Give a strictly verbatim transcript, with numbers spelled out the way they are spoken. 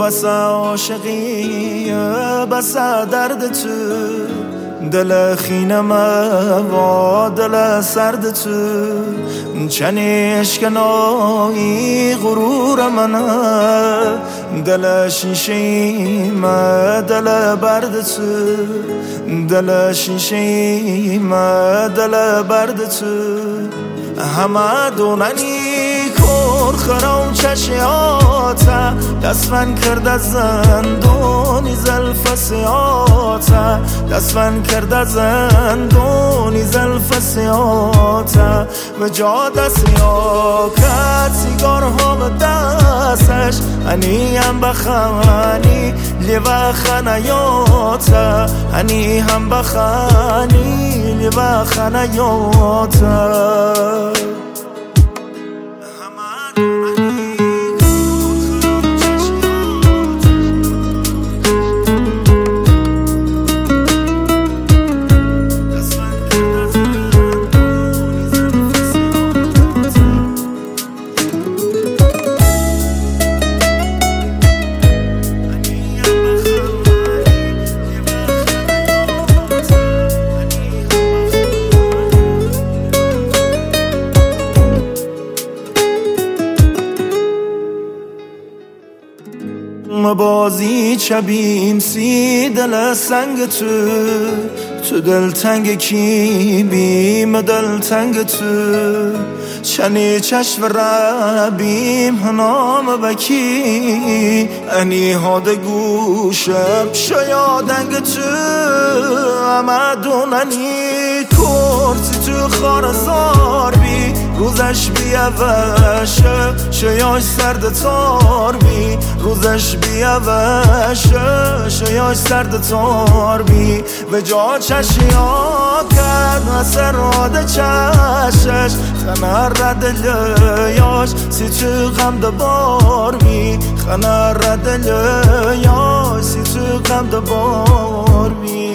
بس عاشقی بس درد تو دل خینم و دل سرد تو چنی اشکنایی غرور منه دل شیشیم دل برد تو دل شیشیم دل برد تو همه دوننی خرام چشیاتا دستمن کرد از زندونی زلف سیاتا دستمن کرد از زندونی زلف سیاتا و جا دستیا کرد سیگارها به دستش هنی هم بخانی لیوه خنیاتا هنی هم بخانی لیوه خنیاتا بازی چبین سی دل سنگ تو تو دل تنگ کی بیم دل تنگ تو چنی چشم ربیم هنام بکی انی هاد گوشم شیادنگ تو اما دوننی کرسی تو خارزار بی روزش بیاوشه شیاش سرد تار بی روزش بیاوشه شیاش سرد تار بی و جا چشیا کرد اثر راده چشش خنر رد لیاش سی تو غم دبار بی خنر رد لیاش سی تو غم دبار بی